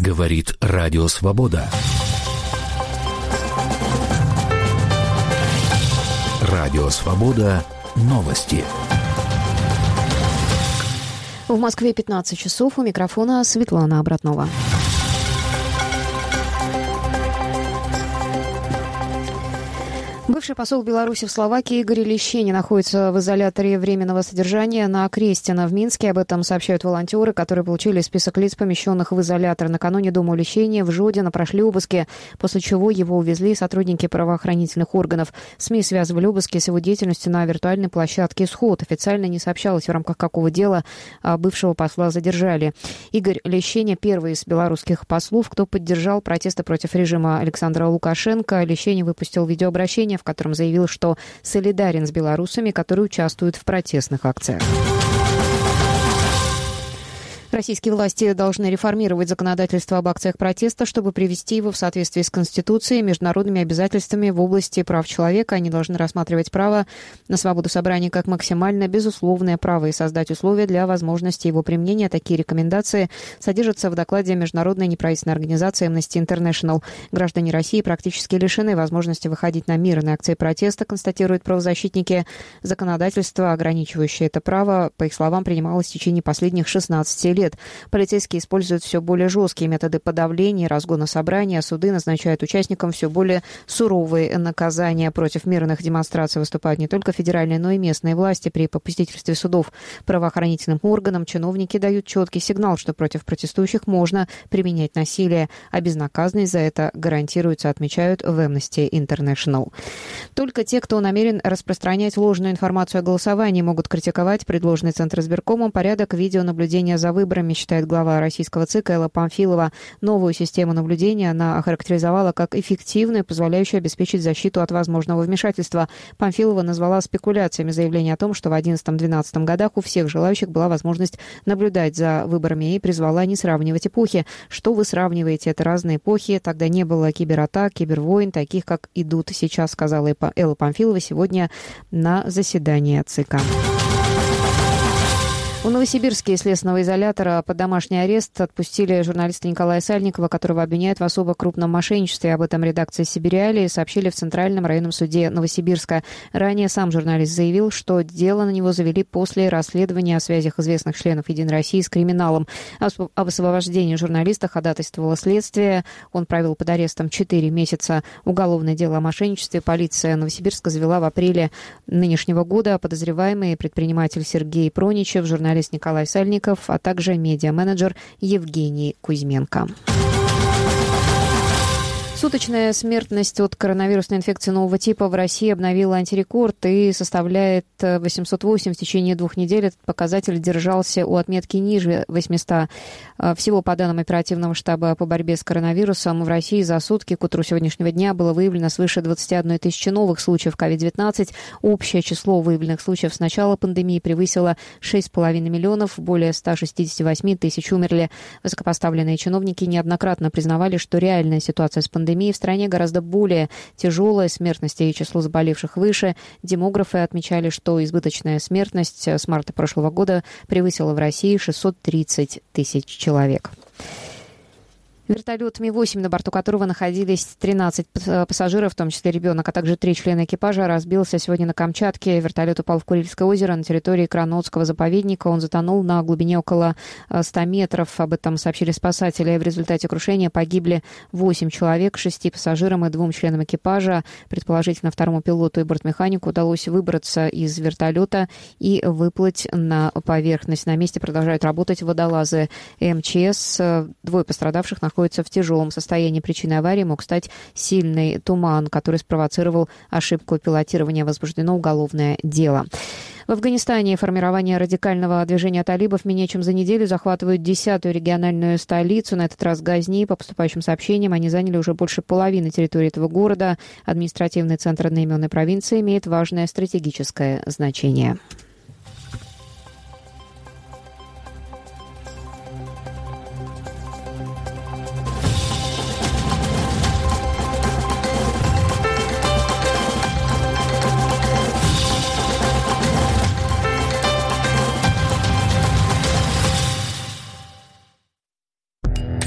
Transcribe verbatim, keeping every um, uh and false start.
Говорит Радио Свобода. Радио Свобода. Новости. В Москве пятнадцать часов. У микрофона Светлана Обратнова. Бывший посол Беларуси в Словакии Игорь Лещенин находится в изоляторе временного содержания на Крестина в Минске. Об этом сообщают волонтеры, которые получили список лиц, помещенных в изолятор. Накануне дома Лещенина в Жодино прошли обыски, после чего его увезли сотрудники правоохранительных органов. СМИ связывали обыски с его деятельностью на виртуальной площадке «Исход». Официально не сообщалось, в рамках какого дела бывшего посла задержали. Игорь Лещенин – первый из белорусских послов, кто поддержал протесты против режима Александра Лукашенко. Лещенин выпустил видеообращение, в котором заявил, что солидарен с белорусами, которые участвуют в протестных акциях. Российские власти должны реформировать законодательство об акциях протеста, чтобы привести его в соответствие с Конституцией и международными обязательствами в области прав человека. Они должны рассматривать право на свободу собрания как максимально безусловное право и создать условия для возможности его применения. Такие рекомендации содержатся в докладе международной неправительственной организации Amnesty International. Граждане России практически лишены возможности выходить на мирные акции протеста, констатируют правозащитники. Законодательство, ограничивающее это право, по их словам, принималось в течение последних шестнадцати лет. Полицейские используют все более жесткие методы подавления, разгона собраний, а суды назначают участникам все более суровые наказания. Против мирных демонстраций выступают не только федеральные, но и местные власти. При попустительстве судов правоохранительным органам чиновники дают четкий сигнал, что против протестующих можно применять насилие, а безнаказанность за это гарантируется, отмечают в Amnesty International. Только те, кто намерен распространять ложную информацию о голосовании, могут критиковать предложенный Центризбиркомом порядок видеонаблюдения за выборами, считает глава российского ЦИКа Элла Памфилова. Новую систему наблюдения она охарактеризовала как эффективную, позволяющую обеспечить защиту от возможного вмешательства. Памфилова назвала спекуляциями заявление о том, что в одиннадцатом-две тысячи двенадцатом годах у всех желающих была возможность наблюдать за выборами, и призвала не сравнивать эпохи. Что вы сравниваете? Это разные эпохи. Тогда не было кибератак, кибервойн, таких, как идут сейчас, сказала Элла Памфилова сегодня на заседании ЦИКа. В Новосибирске из следственного изолятора под домашний арест отпустили журналиста Николая Сальникова, которого обвиняют в особо крупном мошенничестве. Об этом редакции «Сибириалии» сообщили в Центральном районном суде Новосибирска. Ранее сам журналист заявил, что дело на него завели после расследования о связях известных членов «Единой России» с криминалом. Об освобождении журналиста ходатайствовало следствие. Он провел под арестом четыре месяца. Уголовное дело о мошенничестве полиция Новосибирска завела в апреле нынешнего года. Подозреваемый предприниматель Сергей Проничев, журналист Николай Сальников, а также медиа-менеджер Евгений Кузьменко. Суточная смертность от коронавирусной инфекции нового типа в России обновила антирекорд и составляет восемьсот восемь. В течение двух недель этот показатель держался у отметки ниже восьмисот. Всего, по данным оперативного штаба по борьбе с коронавирусом, в России за сутки к утру сегодняшнего дня было выявлено свыше двадцать одна тысяча новых случаев ковид девятнадцать. Общее число выявленных случаев с начала пандемии превысило шесть с половиной миллионов, более ста шестидесяти восьми тысяч умерли. Высокопоставленные чиновники неоднократно признавали, что реальная ситуация с пандемией Пандемия в стране гораздо более тяжелая, смертность и число заболевших выше. Демографы отмечали, что избыточная смертность с марта прошлого года превысила в России шестьсот тридцать тысяч человек. Вертолет Ми восемь, на борту которого находились тринадцать пассажиров, в том числе ребенок, а также три члена экипажа, разбился сегодня на Камчатке. Вертолет упал в Курильское озеро на территории Кранотского заповедника. Он затонул на глубине около ста метров. Об этом сообщили спасатели. В результате крушения погибли восемь человек, шести пассажирам и двум членам экипажа. Предположительно, второму пилоту и бортмеханику удалось выбраться из вертолета и выплыть на поверхность. На месте продолжают работать водолазы эм че эс. Двое пострадавших находятся находится в тяжелом состоянии. Причиной аварии мог стать сильный туман, который спровоцировал ошибку пилотирования. Возбуждено уголовное дело. В Афганистане формирование радикального движения талибов менее чем за неделю захватывают десятую региональную столицу, на этот раз Газни. По поступающим сообщениям, они заняли уже больше половины территории этого города. Административный центр одноименной провинции имеет важное стратегическое значение.